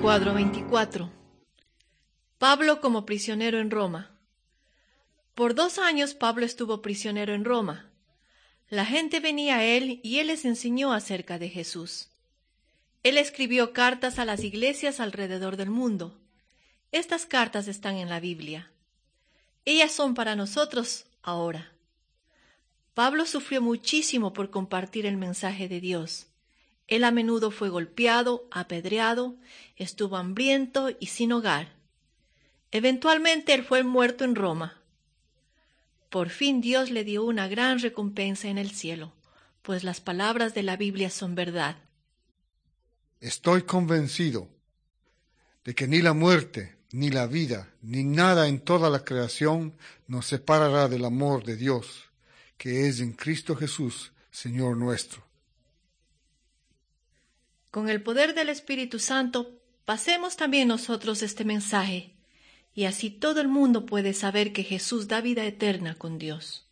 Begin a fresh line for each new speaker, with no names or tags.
Cuadro 24. Pablo como prisionero en Roma. Por 2 años Pablo estuvo prisionero en Roma. La gente venía a él y él les enseñó acerca de Jesús. Él escribió cartas a las iglesias alrededor del mundo. Estas cartas están en la Biblia. Ellas son para nosotros ahora. Pablo sufrió muchísimo por compartir el mensaje de Dios. Él a menudo fue golpeado, apedreado, estuvo hambriento y sin hogar. Eventualmente él fue muerto en Roma. Por fin Dios le dio una gran recompensa en el cielo, pues las palabras de la Biblia son verdad.
Estoy convencido de que ni la muerte, ni la vida, ni nada en toda la creación nos separará del amor de Dios, que es en Cristo Jesús, Señor nuestro.
Con el poder del Espíritu Santo, pasemos también nosotros este mensaje, y así todo el mundo puede saber que Jesús da vida eterna con Dios.